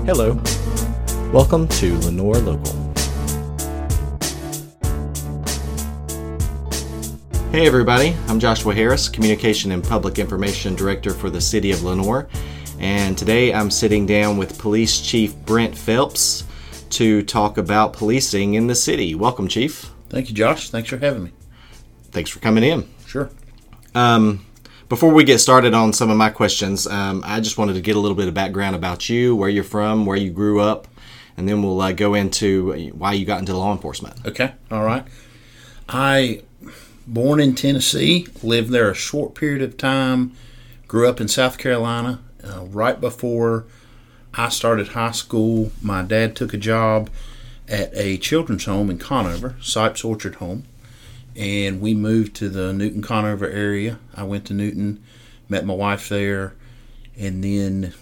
Hello. Welcome to Lenoir Local. Hey everybody, I'm Joshua Harris, Communication and Public Information Director for the City of Lenoir, and today I'm sitting down with Police Chief Brent Phelps to talk about policing in the city. Welcome, Chief. Thank you, Josh. Thanks for having me. Thanks for coming in. Sure. Before we get started on some of my questions, I just wanted to get a little bit of background about you, where you're from, where you grew up, and then we'll go into why you got into law enforcement. Okay. All right. Born in Tennessee, lived there a short period of time, grew up in South Carolina. Right before I started high school, my dad took a job at a children's home in Conover, Sipes Orchard Home, and we moved to the Newton-Conover area. I went to Newton, met my wife there, and then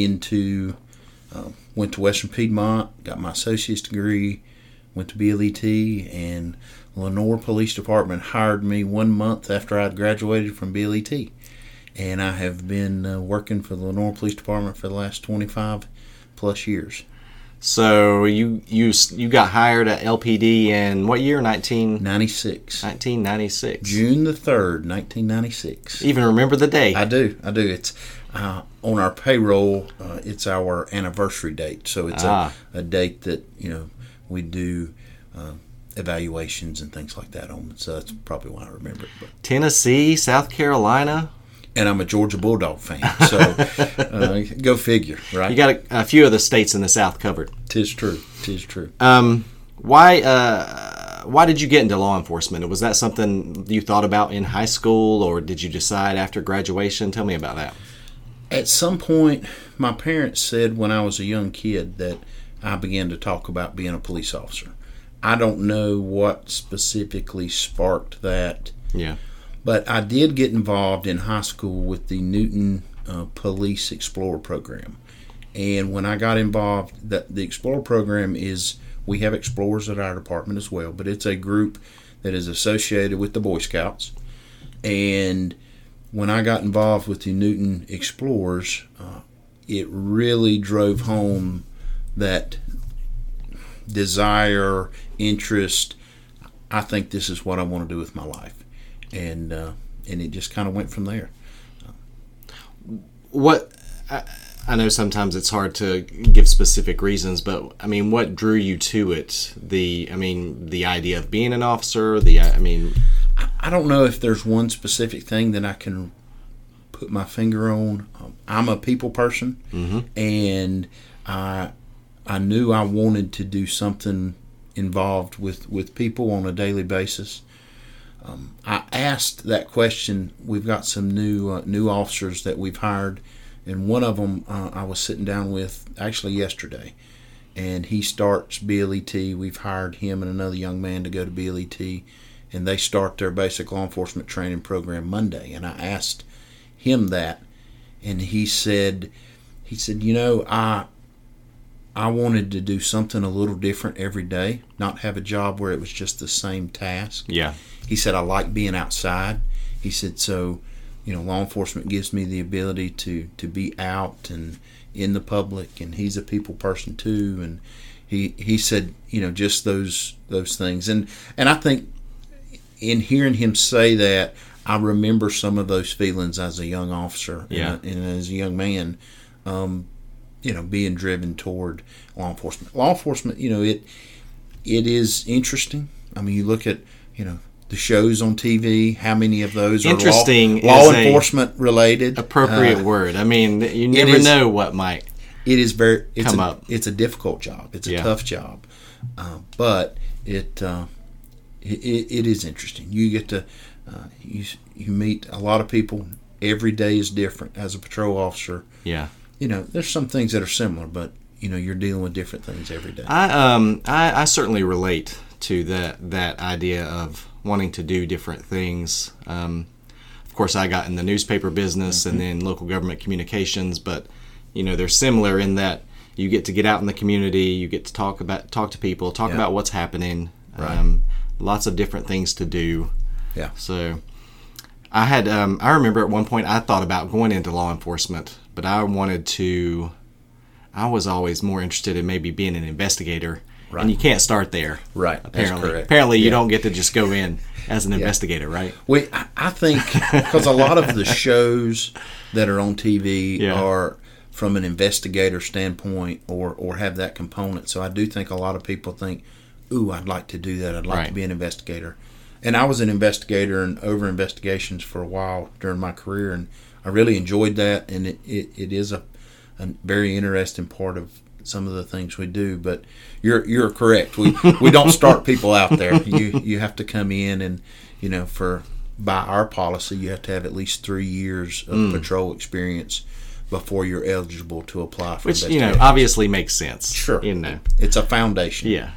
went to Western Piedmont, got my associate's degree, went to BLET, and Lenoir Police Department hired me 1 month after I'd graduated from BLET. And I have been working for the Lenoir Police Department for the last 25 plus years. So you got hired at LPD in what year? 1996. 1996. June the 3rd, 1996. Even remember the day? I do. It's on our payroll. It's our anniversary date, so it's a date that we do evaluations and things like that on. So that's probably why I remember it. But. Tennessee, South Carolina. And I'm a Georgia Bulldog fan, so go figure, right? You got a few of the states in the South covered. Tis true. Why did you get into law enforcement? Was that something you thought about in high school, or did you decide after graduation? Tell me about that. At some point, my parents said when I was a young kid that I began to talk about being a police officer. I don't know what specifically sparked that. Yeah. But I did get involved in high school with the Newton Police Explorer program. And when I got involved, the Explorer program we have explorers at our department as well, but it's a group that is associated with the Boy Scouts. And when I got involved with the Newton Explorers, it really drove home that desire, interest. I think this is what I want to do with my life. And it just kind of went from there. I know sometimes it's hard to give specific reasons, but I mean, what drew you to it? The idea of being an officer. I don't know if there's one specific thing that I can put my finger on. I'm a people person, and I knew I wanted to do something involved with people on a daily basis. I asked that question. We've got some new officers that we've hired, and one of them I was sitting down with actually yesterday, and he starts BLET. We've hired him and another young man to go to BLET, and they start their basic law enforcement training program Monday. And I asked him that, and he said, I wanted to do something a little different every day, not have a job where it was just the same task. Yeah. He said, I like being outside. He said, so, law enforcement gives me the ability to be out and in the public, and he's a people person too. And he said, just those things. And I think in hearing him say that, I remember some of those feelings as a young officer and as a young man, being driven toward law enforcement. Law enforcement, it is interesting. I mean, you look at, the shows on TV, how many of those are law enforcement related? Appropriate word. I mean, you never know what might come up. It's a difficult job. It's a tough job. But it is interesting. You get to, you meet a lot of people. Every day is different as a patrol officer. Yeah. There's some things that are similar, but you're dealing with different things every day. I certainly relate to that idea of wanting to do different things. Of course, I got in the newspaper business and then local government communications, but they're similar in that you get out in the community, you get to talk to people, about what's happening. Right. Lots of different things to do. Yeah. So I remember at one point I thought about going into law enforcement, but I wanted to I was always more interested in maybe being an investigator. Right. And you can't start there. Right. Apparently. That's correct. Apparently you don't get to just go in as an investigator, right? I think because a lot of the shows that are on TV are from an investigator standpoint or have that component. So I do think a lot of people think, ooh, I'd like to do that. I'd like to be an investigator. And I was an investigator and over investigations for a while during my career, and I really enjoyed that. And it is a very interesting part of some of the things we do. But you're correct. We don't start people out there. You have to come in and, by our policy, you have to have at least 3 years of patrol experience before you're eligible to apply for Which, investigation. obviously makes sense. Sure. It's a foundation. Yeah.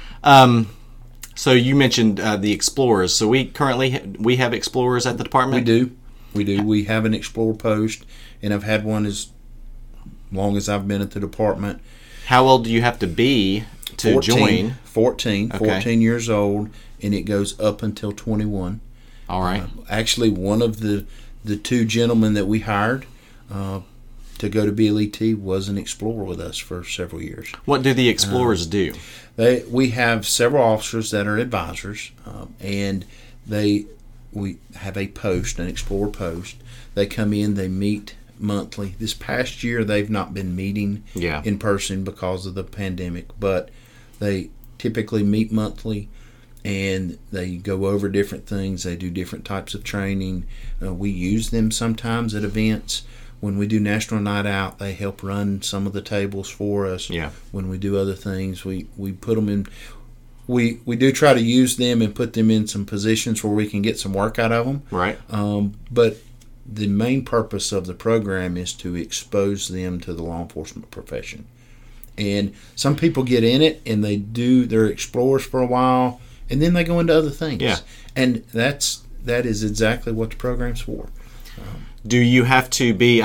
So you mentioned the Explorers. So we currently we have Explorers at the department? We do. We have an Explorer post, and I've had one as long as I've been at the department. How old do you have to be to join? 14 years old, and it goes up until 21. All right. Actually, one of the two gentlemen that we hired to go to BLET was an Explorer with us for several years. What do the Explorers do? We have several officers that are advisors, and we have a post, an Explorer post. They come in, they meet monthly. This past year, they've not been meeting in person because of the pandemic, but they typically meet monthly, and they go over different things. They do different types of training. We use them sometimes at events. When we do National Night Out, they help run some of the tables for us. Yeah. When we do other things, we put them in. We do try to use them and put them in some positions where we can get some work out of them. Right. But the main purpose of the program is to expose them to the law enforcement profession. And some people get in it and they do their Explorers for a while, and then they go into other things. Yeah. And that is exactly what the program's for. Do you have to be,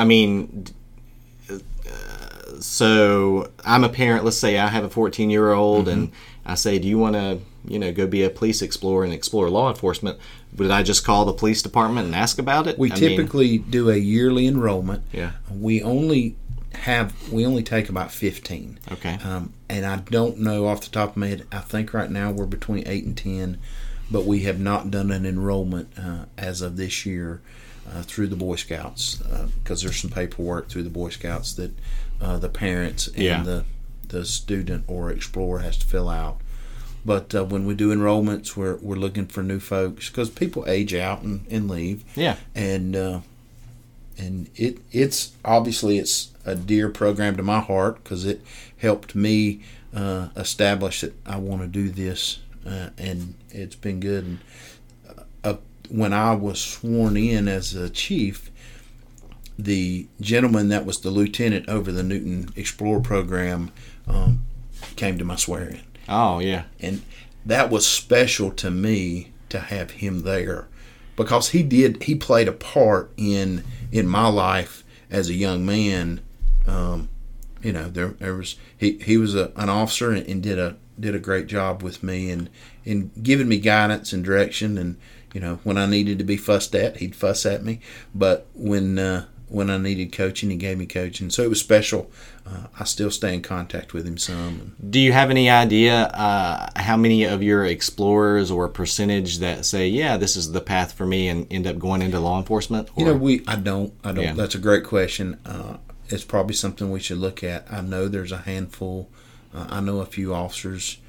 so I'm a parent, let's say I have a 14-year-old, and I say, do you want to, go be a police explorer and explore law enforcement? Would I just call the police department and ask about it? We typically do a yearly enrollment. Yeah. We only take about 15. Okay. And I don't know off the top of my head, I think right now we're between 8 and 10, but we have not done an enrollment as of this year. Through the Boy Scouts, because there's some paperwork through the Boy Scouts that the parents and the student or explorer has to fill out. But when we do enrollments, we're looking for new folks because people age out and leave. Yeah. And it's obviously it's a dear program to my heart because it helped me establish that I want to do this, and it's been good. And, when I was sworn in as a chief, the gentleman that was the lieutenant over the Newton Explorer program came to my swearing. Oh, yeah. And that was special to me to have him there because he played a part in my life as a young man. There was he was an officer and did a great job with me and in giving me guidance and direction. And when I needed to be fussed at, he'd fuss at me. But when I needed coaching, he gave me coaching. So it was special. I still stay in contact with him some. Do you have any idea how many of your explorers or percentage that say, yeah, this is the path for me and end up going into law enforcement? Or? I don't. Yeah. That's a great question. It's probably something we should look at. I know there's a handful. I know a few officers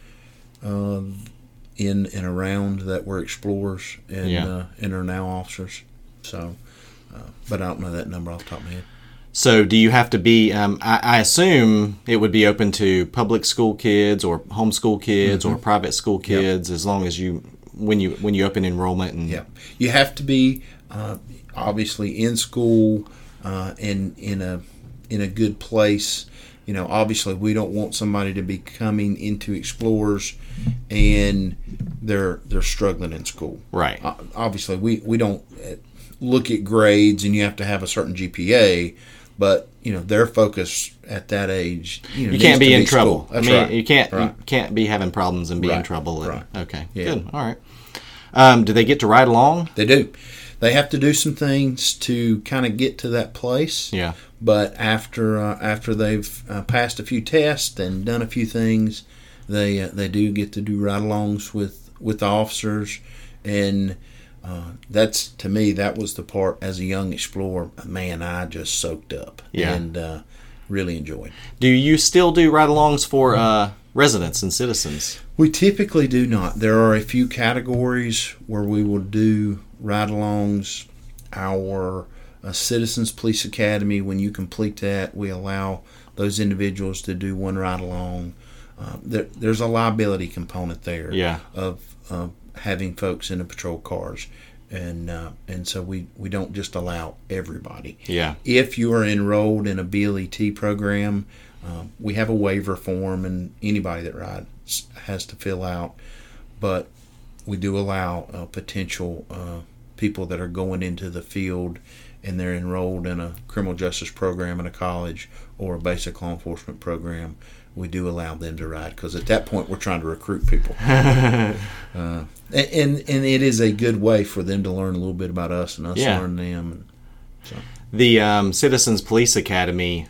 in and around that were explorers and are now officers. So, but I don't know that number off the top of my head. So do you have to be, I assume it would be open to public school kids or homeschool kids or private school kids as long as when you open enrollment. And you have to be obviously in school and in a good place. Obviously we don't want somebody to be coming into Explorers and they're struggling in school. Right. Obviously we don't look at grades and you have to have a certain GPA, but their focus at that age, you can't be in trouble. That's right. You can't be having problems and be in trouble. Okay. Yeah. Good. All right. Do they get to ride along? They do. They have to do some things to kind of get to that place. Yeah. But after they've passed a few tests and done a few things, they do get to do ride-alongs with the officers, and that's, to me, that was the part as a young explorer. Man, I just soaked up and really enjoyed. Do you still do ride-alongs for residents and citizens? We typically do not. There are a few categories where we will do ride-alongs. Our Citizens Police Academy, when you complete that, we allow those individuals to do one ride-along. There's a liability component there of having folks in the patrol cars, and so we don't just allow everybody. Yeah. If you are enrolled in a BLET program, we have a waiver form, and anybody that rides has to fill out. But we do allow potential people that are going into the field and they're enrolled in a criminal justice program in a college or a basic law enforcement program. We do allow them to ride, because at that point we're trying to recruit people. And it is a good way for them to learn a little bit about us and us learn them. And so. The Citizens Police Academy,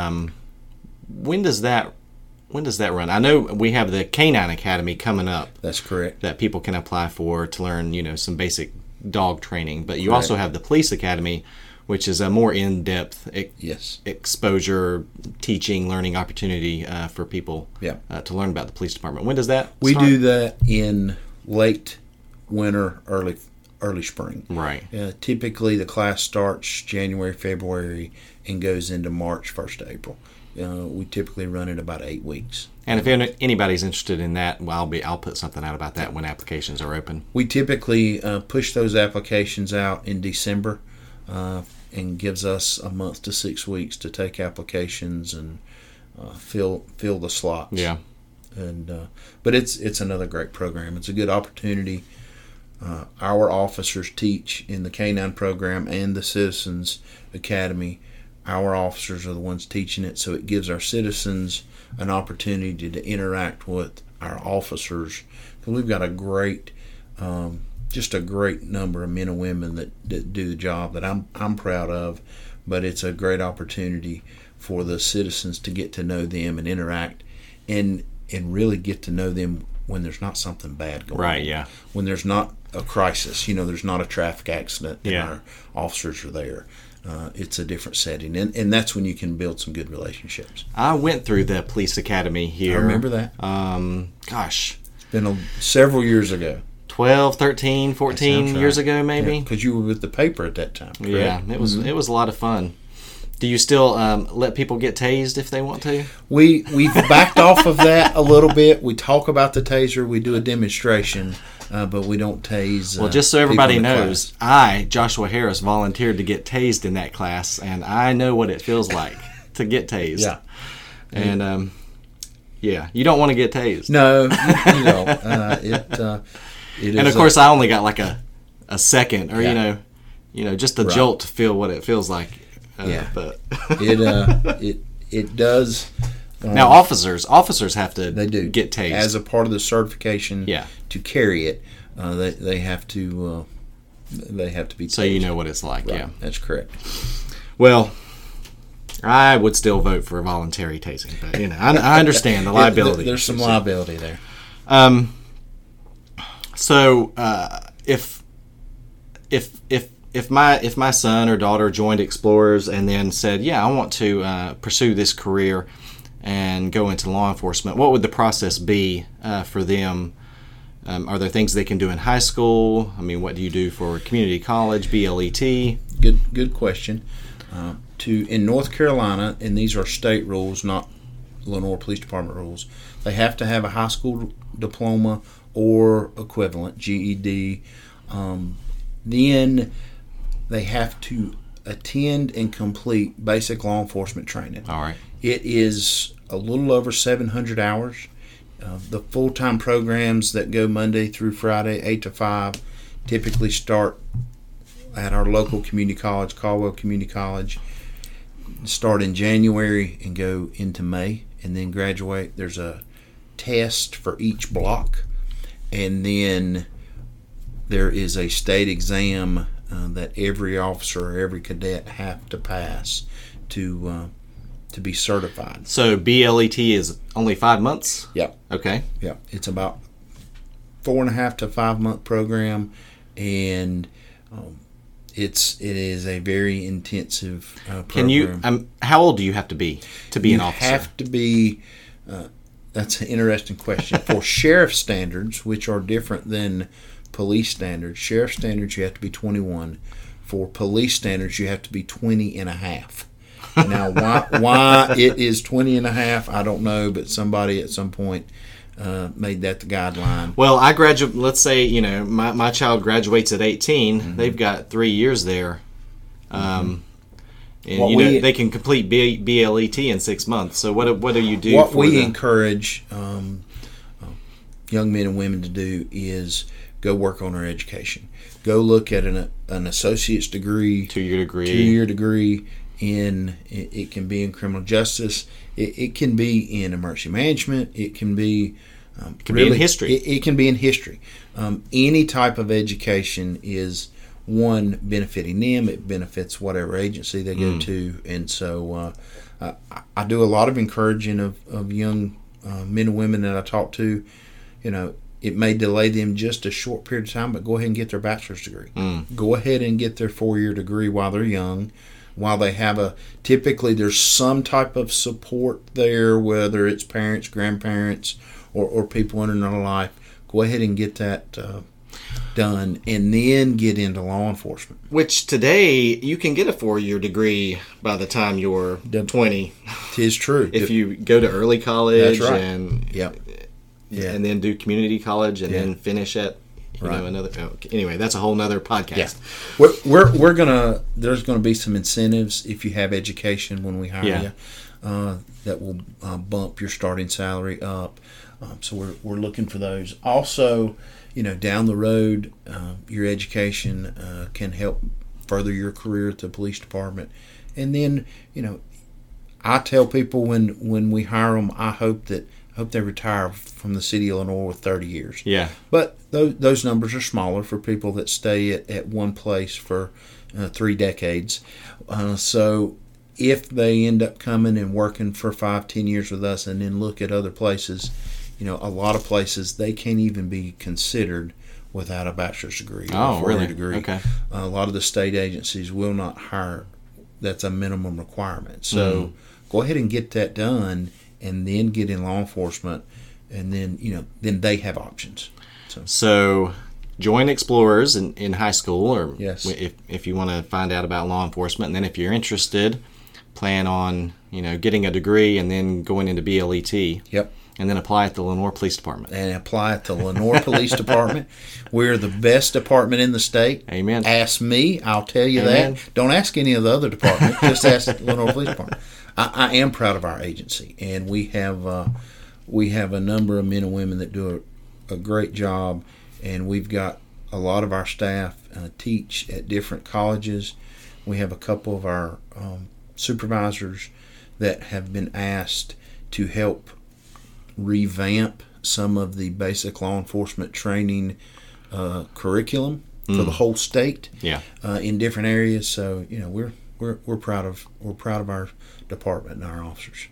when does that run? I know we have the Canine Academy coming up. That's correct. That people can apply for to learn, some basic dog training. But you also have the Police Academy, which is a more in-depth exposure, teaching, learning opportunity for people to learn about the police department. When does that start? We do that in late winter, early spring. Right. Typically, the class starts January, February, and goes into March, 1st of April. We typically run it about 8 weeks. And if anybody's interested in that, I'll put something out about that when applications are open. We typically push those applications out in December, and gives us a month to 6 weeks to take applications and fill the slots. Yeah. But it's another great program. It's a good opportunity. Our officers teach in the K-9 program and the Citizens Academy. Our officers are the ones teaching it, so it gives our citizens an opportunity to interact with our officers. Because we've got a great, just a great number of men and women that do the job that I'm proud of. But it's a great opportunity for the citizens to get to know them and interact, and really get to know them when there's not something bad going on. Right, yeah. When there's not a crisis, there's not a traffic accident, and our officers are there. It's a different setting, and that's when you can build some good relationships. I went through the police academy here. I remember that. Gosh. It's been several years ago. 12, 13, 14 years ago, maybe? Because you were with the paper at that time, correct? Yeah, it was a lot of fun. Do you still let people get tased if they want to? We've backed off of that a little bit. We talk about the taser. We do a demonstration, but we don't tase. Well, just so everybody knows, Joshua Harris, volunteered to get tased in that class, and I know what it feels like to get tased. Yeah. And, you don't want to get tased. No, you don't. And, of course, I only got like a second, or, just a jolt to feel what it feels like. But it does. Now officers have to get tased as a part of the certification. To carry it, they have to be tased. So you know what it's like. Right. Yeah, that's correct. Well, I would still vote for voluntary tasing, but I understand the liability. There's some liability there. So if my son or daughter joined Explorers and then said, I want to pursue this career and go into law enforcement, what would the process be for them? Are there things they can do in high school? I mean, what do you do for community college, BLET? Good question. In North Carolina, and these are state rules, not Lenore Police Department rules, they have to have a high school diploma or equivalent, GED. Then they have to attend and complete basic law enforcement training. All right. It is a little over 700 hours. The full-time programs that go Monday through Friday, 8 to 5, typically start at our local community college, Caldwell Community College, start in January and go into May, and then graduate. There's a test for each block, and then there is a state exam that every officer or every cadet have to pass to be certified. So BLET is only 5 months? Yep. Okay. Yep. It's about 4.5 to 5 month program, and it is a very intensive program. Can you? How old do you have to be an officer? You have to be. That's an interesting question. For sheriff standards, which are different than police standards, sheriff standards you have to be 21. For police standards, you have to be 20 and a half. Now, why it is 20 and a half, I don't know, but somebody at some point made that the guideline. Well, I graduate. Let's say my child graduates at 18. Mm-hmm. They've got 3 years there, and they can complete BLET in 6 months. So what do you do? What we encourage young men and women to do is go work on their education. Go look at an associate's degree, 2-year degree. It can be in criminal justice. It can be in emergency management. It can be in history. It can be in history. Any type of education is one benefiting them. It benefits whatever agency they go to, and so I do a lot of encouraging of young men and women that I talk to. It may delay them just a short period of time, but go ahead and get their bachelor's degree. Go ahead and get their 4-year degree while they're young. While they have typically there's some type of support there, whether it's parents, grandparents, or people in their life. Go ahead and get that done, and then get into law enforcement. Which today you can get a 4-year degree by the time you're 20. It is true. If you go to early college, that's right. and and then do community college, and then finish at another. Anyway, that's a whole nother podcast. Yeah. We're gonna. There's gonna be some incentives if you have education when we hire you. That will bump your starting salary up. So we're looking for those. Also, down the road, your education can help further your career at the police department. And then, I tell people when we hire them, I hope they retire from the city of Lenoir with 30 years. Yeah. But those numbers are smaller for people that stay at one place for 3 decades. So if they end up coming and working for 5-10 years with us and then look at other places, a lot of places they can't even be considered without a bachelor's degree or a 4-year degree. Okay. A lot of the state agencies will not hire. That's a minimum requirement. So go ahead and get that done, and then get in law enforcement, and then then they have options. So join Explorers in high school, or if you want to find out about law enforcement, and then if you're interested, plan on getting a degree and then going into BLET. Yep. And then apply at the Lenoir Police Department. And apply at the Lenoir Police Department. We're the best department in the state. Amen. Ask me, I'll tell you that. Don't ask any of the other departments. Just ask the Lenoir Police Department. I am proud of our agency, and we have a number of men and women that do a great job, and we've got a lot of our staff teach at different colleges. We have a couple of our supervisors that have been asked to help revamp some of the basic law enforcement training curriculum for the whole state. In different areas. So we're proud of our department and our officers.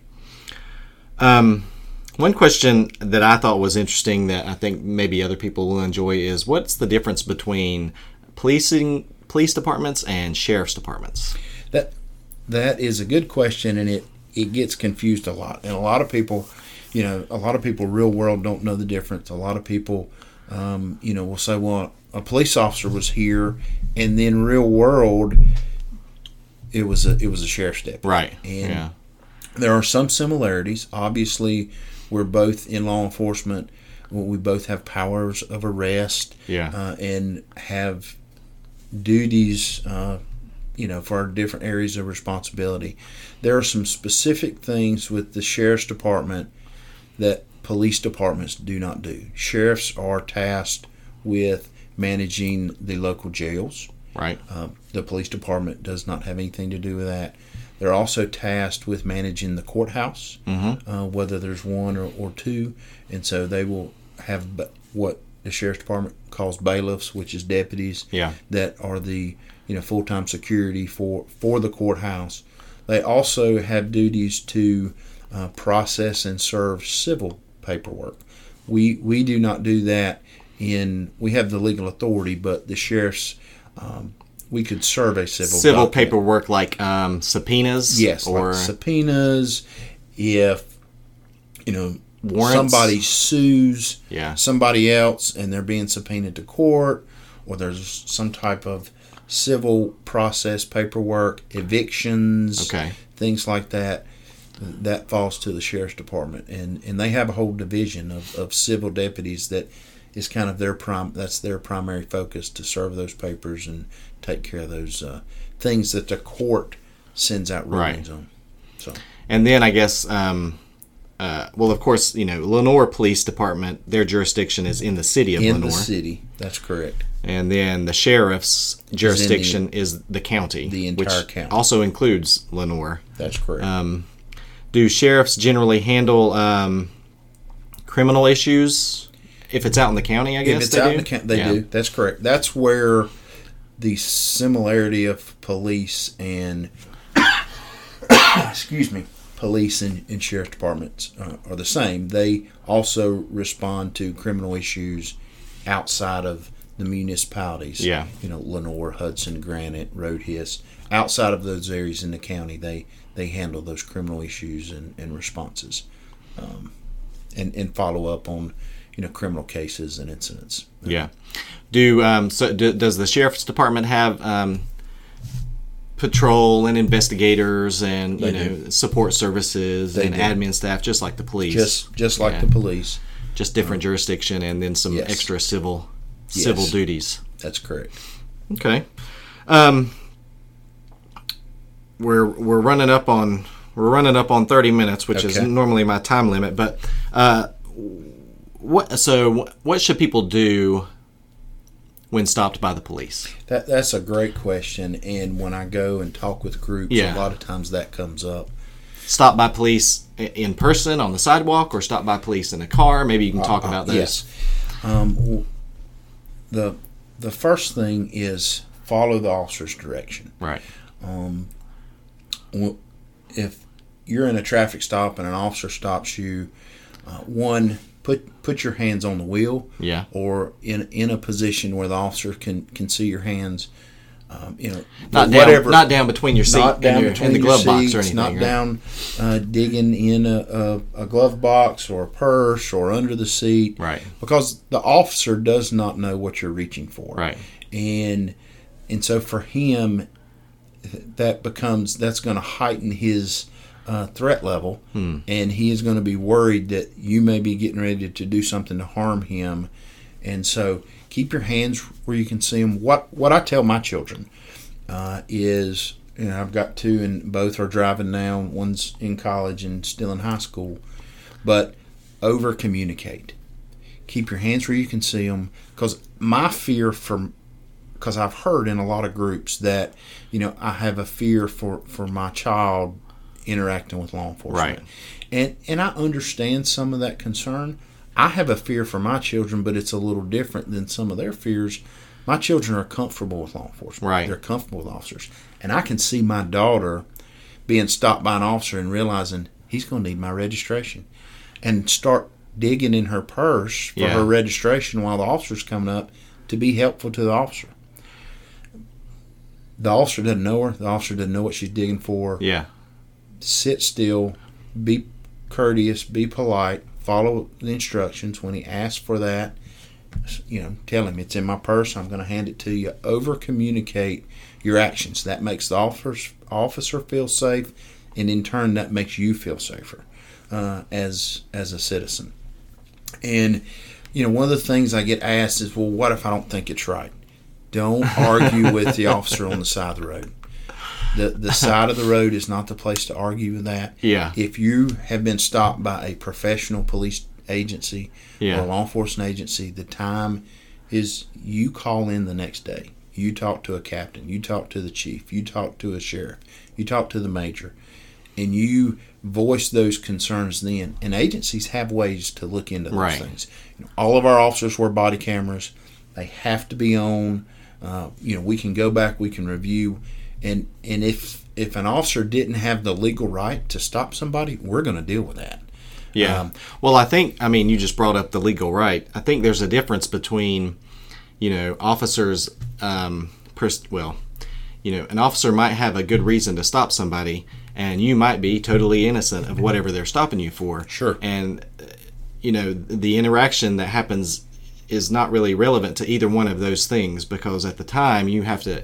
One question that I thought was interesting that I think maybe other people will enjoy is, what's the difference between police departments and sheriff's departments? That is a good question, and it gets confused a lot. And a lot of people, real world don't know the difference. A lot of people, will say, well, a police officer was here, and then real world, it was a sheriff's deputy. Right. And there are some similarities. Obviously, we're both in law enforcement. We both have powers of arrest. And have duties, for our different areas of responsibility. There are some specific things with the sheriff's department that police departments do not do. Sheriffs are tasked with managing the local jails. Right. The police department does not have anything to do with that. They're also tasked with managing the courthouse, whether there's one or two, and so they will have what the sheriff's department calls bailiffs, which is deputies Yeah. that are the full-time security for the courthouse. They also have duties to process and serve civil paperwork. We do not do that. We have the legal authority, but the sheriff's we could serve a civil document. paperwork like subpoenas. Yes, or like subpoenas. If warrants. somebody sues Yeah. somebody else and they're being subpoenaed to court, or there's some type of civil process paperwork, evictions, Okay. things like that, that falls to the sheriff's department, and they have a whole division of civil deputies that is kind of that's their primary focus, to serve those papers and take care of those things that the court sends out rulings on. So, And then I guess, of course, Lenoir Police Department, their jurisdiction is in the city of in Lenoir. the city, that's correct. And then the sheriff's jurisdiction is the county. The entire which county. also includes Lenoir. That's correct. Do sheriffs generally handle criminal issues if it's out in the county, I guess? If it's out in the county, they do. That's correct. That's where the similarity of police and police and sheriff departments are the same. They also respond to criminal issues outside of the municipalities. Yeah. Lenoir, Hudson, Granite, Road Hiss. Outside of those areas in the county, they handle those criminal issues and responses, and follow up on criminal cases and incidents. Yeah. Does the sheriff's department have patrol and investigators and support services and admin staff, just like the police? Just like the police. Just different jurisdiction, and then some extra civil duties. That's correct. Okay. We're running up on 30 minutes, which is normally my time limit. But what should people do when stopped by the police? That's a great question, and when I go and talk with groups, a lot of times that comes up. Stop by police in person on the sidewalk, or stop by police in a car? Maybe you can talk about those. Yes. The first thing is follow the officer's direction. Right. If you're in a traffic stop and an officer stops you, put your hands on the wheel. Yeah. Or in a position where the officer can see your hands. Not down between your seat and the glove box or anything. Not down digging in a glove box or a purse or under the seat. Right. Because the officer does not know what you're reaching for. Right. And so for him, that's going to heighten his threat level, and he is going to be worried that you may be getting ready to do something to harm him. And so keep your hands where you can see them. What I tell my children is, I've got two, and both are driving now. One's in college and still in high school. But over communicate. Keep your hands where you can see them. Because I've heard in a lot of groups that, I have a fear for my child interacting with law enforcement. Right. And I understand some of that concern. I have a fear for my children, but it's a little different than some of their fears. My children are comfortable with law enforcement. Right. They're comfortable with officers. And I can see my daughter being stopped by an officer and realizing he's going to need my registration, and start digging in her purse for her registration while the officer's coming up to be helpful to the officer. The officer doesn't know her. The officer doesn't know what she's digging for. Yeah. Sit still. Be courteous. Be polite. Follow the instructions. When he asks for that, tell him it's in my purse. I'm going to hand it to you. Over communicate your actions. That makes the officer feel safe, and in turn, that makes you feel safer as a citizen. And one of the things I get asked is, well, what if I don't think it's right? Don't argue with the officer on the side of the road. The side of the road is not the place to argue with that. Yeah. If you have been stopped by a professional police agency or a law enforcement agency, the time is you call in the next day. You talk to a captain. You talk to the chief. You talk to a sheriff. You talk to the major. and you voice those concerns then, and agencies have ways to look into those Right. things. All of our officers wear body cameras. They have to be on. We can go back, we can review, and if an officer didn't have the legal right to stop somebody, we're going to deal with that. Yeah. Well, you just brought up the legal right. I think there's a difference between, officers, an officer might have a good reason to stop somebody, and you might be totally innocent of whatever they're stopping you for. Sure. And, the interaction that happens is not really relevant to either one of those things, because at the time you have to,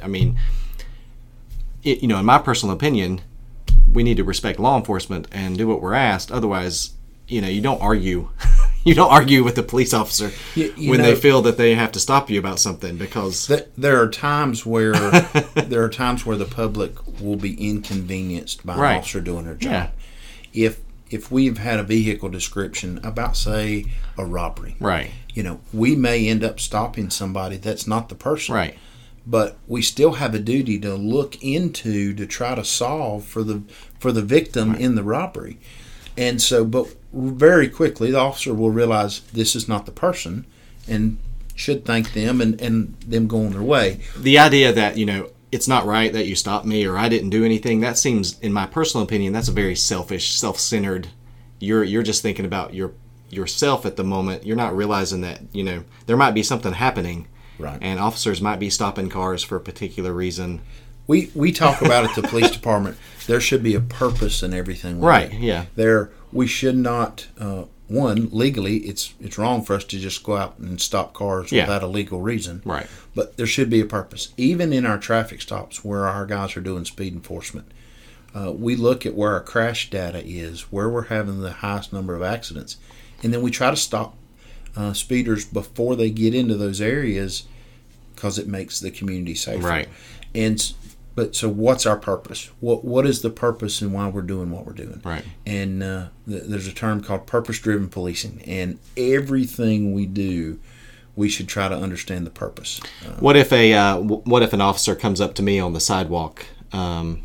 in my personal opinion, we need to respect law enforcement and do what we're asked. Otherwise, you don't argue. You don't argue with the police officer when they feel that they have to stop you about something, because there are times where the public will be inconvenienced by Right. an officer doing their job. Yeah. If we've had a vehicle description about, say, a robbery, right, we may end up stopping somebody that's not the person. right, But we still have a duty to look into to try to solve for the victim in the robbery. And so, but very quickly, the officer will realize this is not the person and should thank them and them go on their way. the idea that it's not right that you stopped me or I didn't do anything, that seems, in my personal opinion, that's a very selfish, self-centered. You're just thinking about yourself at the moment. You're not realizing that there might be something happening. Right. And officers might be stopping cars for a particular reason. We talk about at the police department, there should be a purpose in everything. Right, yeah. We should not, legally, it's wrong for us to just go out and stop cars without a legal reason. Right. But there should be a purpose. Even in our traffic stops where our guys are doing speed enforcement, we look at where our crash data is, where we're having the highest number of accidents, and then we try to stop speeders before they get into those areas, because it makes the community safer. Right. So what's our purpose? What is the purpose and why we're doing what we're doing? Right. And there's a term called purpose-driven policing, and everything we do, we should try to understand the purpose. What if an officer comes up to me on the sidewalk and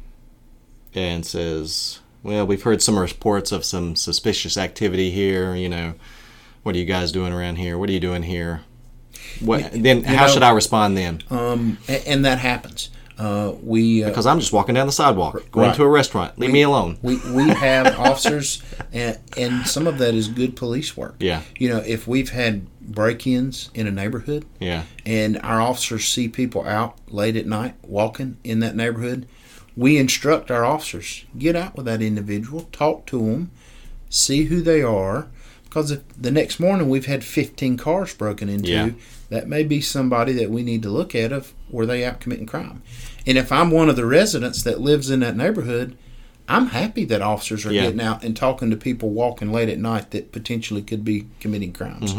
says, "Well, we've heard some reports of some suspicious activity here. What are you guys doing around here? What are you doing here?" How should I respond then? And that happens. Because I'm just walking down the sidewalk, going Right. to a restaurant. Leave me alone. We have officers, and some of that is good police work. Yeah. If we've had break-ins in a neighborhood, Yeah. and our officers see people out late at night walking in that neighborhood, we instruct our officers, get out with that individual, talk to them, see who they are, because if the next morning we've had 15 cars broken into, Yeah. that may be somebody that we need to look at of were they out committing crime. And if I'm one of the residents that lives in that neighborhood, I'm happy that officers are Yeah. getting out and talking to people walking late at night that potentially could be committing crimes.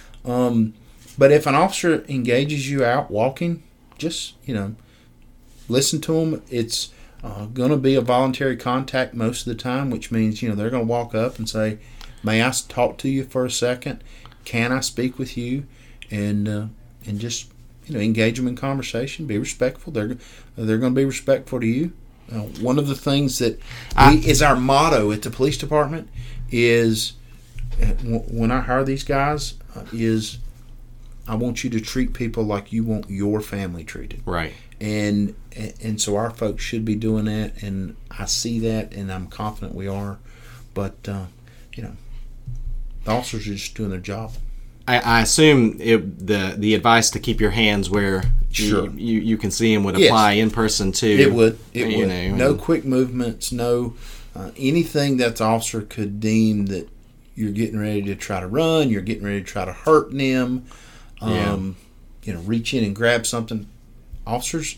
But if an officer engages you out walking, just listen to them. It's going to be a voluntary contact most of the time, which means they're going to walk up and say, "May I talk to you for a second? Can I speak with you?" And just engage them in conversation. Be respectful. They're going to be respectful to you. One of the things that is our motto at the police department is, when I hire these guys, is I want you to treat people like you want your family treated. Right. And so our folks should be doing that, and I see that, and I'm confident we are. But the officers are just doing their job. I assume the advice to keep your hands where Sure. you can see them would apply in person too. It would. No quick movements. No anything that the officer could deem that you're getting ready to try to run. You're getting ready to try to hurt them. Reach in and grab something. Officers,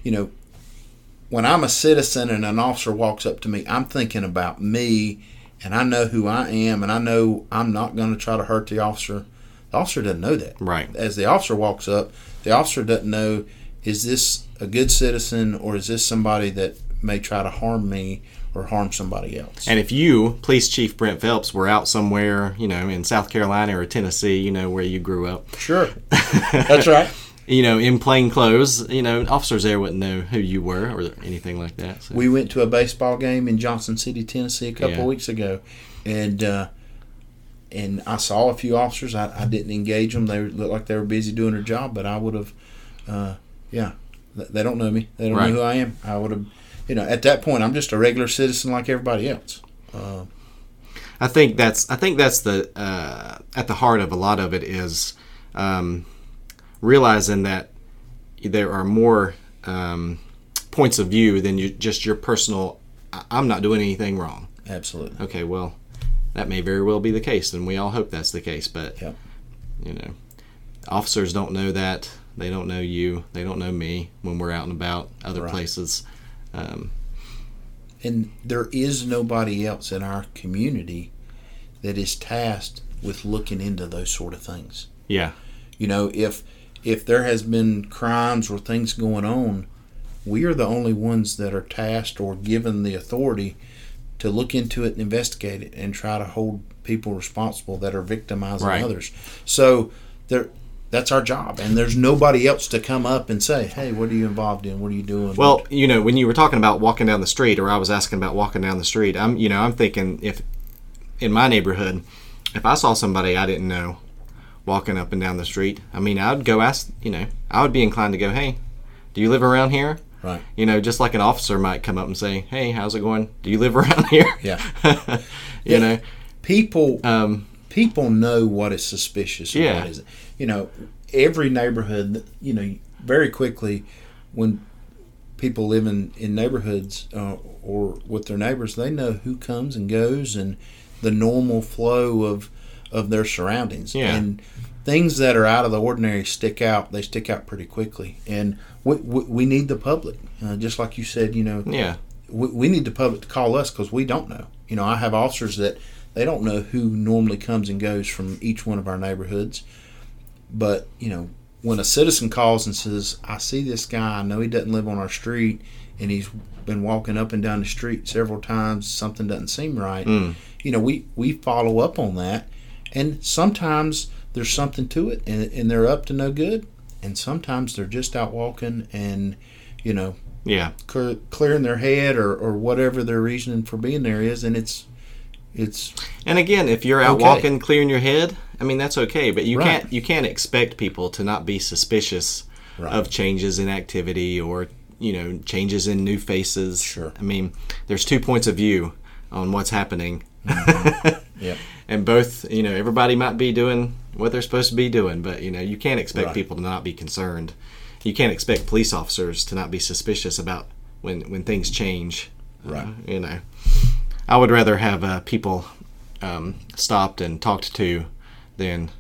when I'm a citizen and an officer walks up to me, I'm thinking about me, and I know who I am, and I know I'm not going to try to hurt the officer. The officer doesn't know that. Right. As the officer walks up, the officer doesn't know, is this a good citizen or is this somebody that may try to harm me or harm somebody else? And if you, Police Chief Brent Phelps, were out somewhere, in South Carolina or Tennessee, where you grew up. Sure. That's right. in plain clothes, officers there wouldn't know who you were or anything like that. So. We went to a baseball game in Johnson City, Tennessee a couple of weeks ago, and I saw a few officers. I didn't engage them. They looked like they were busy doing their job, but I would have, they don't know me. They don't know who I am. I would have, at that point, I'm just a regular citizen like everybody else. I think that's the at the heart of a lot of it is realizing that there are more points of view than just your personal. I'm not doing anything wrong. Absolutely. Okay, well, that may very well be the case, and we all hope that's the case. But officers don't know that. They don't know you. They don't know me when we're out and about other places. And there is nobody else in our community that is tasked with looking into those sort of things. Yeah. If there has been crimes or things going on, we are the only ones that are tasked or given the authority to look into it and investigate it and try to hold people responsible that are victimizing others. So that's our job, and there's nobody else to come up and say, hey, what are you involved in? What are you doing? Well, when you were talking about walking down the street, or I was asking about walking down the street, I'm thinking if in my neighborhood, if I saw somebody I didn't know walking up and down the street, I would go ask, I would be inclined to go, hey, do you live around here? Right. Just like an officer might come up and say, hey, how's it going? Do you live around here? Yeah. you know? People know what is suspicious and what isn't. Every neighborhood, very quickly when people live in neighborhoods or with their neighbors, they know who comes and goes and the normal flow of their surroundings. Yeah. And things that are out of the ordinary stick out. They stick out pretty quickly. And we need the public, just like you said, we need the public to call us because we don't know. I have officers that they don't know who normally comes and goes from each one of our neighborhoods. But, when a citizen calls and says, I see this guy, I know he doesn't live on our street, and he's been walking up and down the street several times, something doesn't seem right. We follow up on that. And sometimes there's something to it, and they're up to no good. And sometimes they're just out walking and, clearing their head or whatever their reasoning for being there is, and it's. And again, if you're out walking, clearing your head, that's okay. But you can't expect people to not be suspicious of changes in activity or changes in new faces. Sure. There's 2 points of view on what's happening. Mm-hmm. Yep. And both, everybody might be doing what they're supposed to be doing, but you can't expect people to not be concerned. You can't expect police officers to not be suspicious about when things change. Right. I would rather have people stopped and talked to than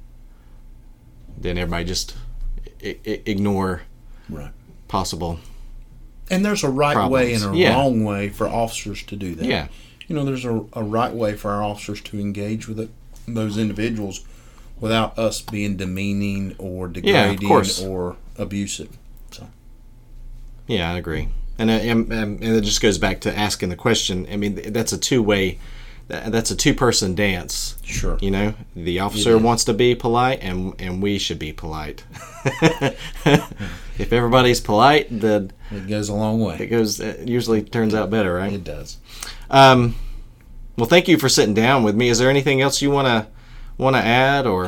everybody just ignore possible. And there's a right problems. Way and a wrong way for officers to do that. Yeah. There's a right way for our officers to engage with those individuals without us being demeaning or degrading or abusive. So. Yeah, I agree. And it just goes back to asking the question. That's a two-way, that's a two-person dance. Sure. The officer wants to be polite, and we should be polite. If everybody's polite, then it goes a long way. It usually turns out better, right? It does. Well, thank you for sitting down with me. Is there anything else you want to add, or?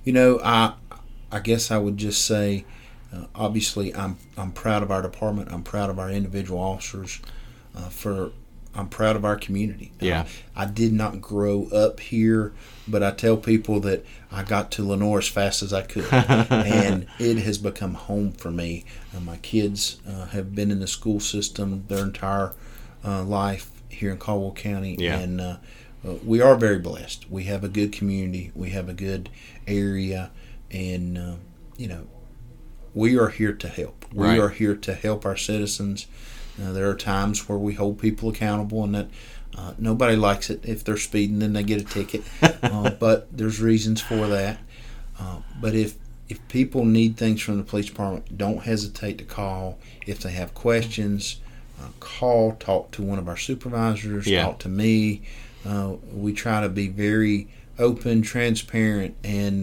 I guess I would just say. Obviously, I'm proud of our department. I'm proud of our individual officers. I'm proud of our community. Yeah. I did not grow up here, but I tell people that I got to Lenoir as fast as I could, and it has become home for me. My kids have been in the school system their entire life here in Caldwell County, and we are very blessed. We have a good community. We have a good area, and we are here to help. We are here to help our citizens. There are times where we hold people accountable, and that nobody likes it. If they're speeding, then they get a ticket. But there's reasons for that. But if people need things from the police department, don't hesitate to call. If they have questions, talk to one of our supervisors, talk to me. We try to be very open, transparent, and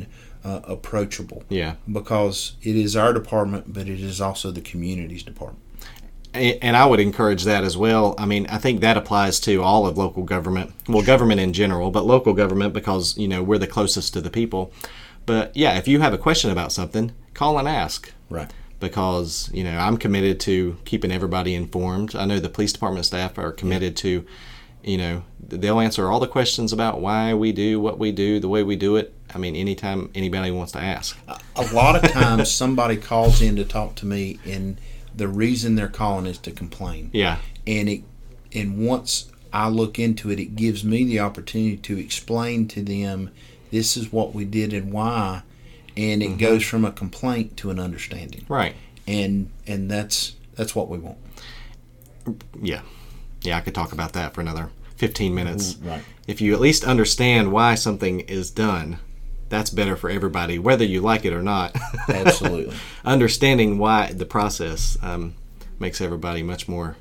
approachable. Yeah. Because it is our department, but it is also the community's department. And I would encourage that as well. I mean, I think that applies to all of local government. Well, government in general, but local government because, we're the closest to the people. But yeah, if you have a question about something, call and ask. Right. Because, I'm committed to keeping everybody informed. I know the police department staff are committed to, they'll answer all the questions about why we do what we do, the way we do it. I mean, anytime anybody wants to ask. A lot of times somebody calls in to talk to me, and the reason they're calling is to complain. Yeah. And once I look into it, it gives me the opportunity to explain to them this is what we did and why, and it goes from a complaint to an understanding. Right. And that's what we want. Yeah. Yeah, I could talk about that for another 15 minutes. Right. If you at least understand why something is done, that's better for everybody, whether you like it or not. Absolutely. Understanding why the process makes everybody much more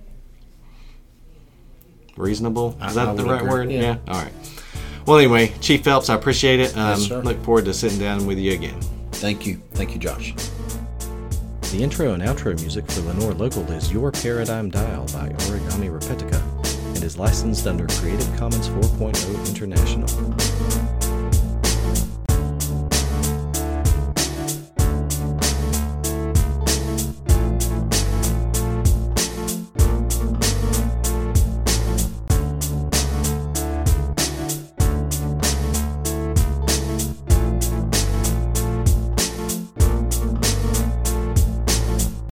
reasonable. Is that the right word? Yeah. All right. Well, anyway, Chief Phelps, I appreciate it. Yes, sir. Look forward to sitting down with you again. Thank you. Thank you, Josh. The intro and outro music for Lenore Local is Your Paradigm Dial by Origami Repetica and is licensed under Creative Commons 4.0 International.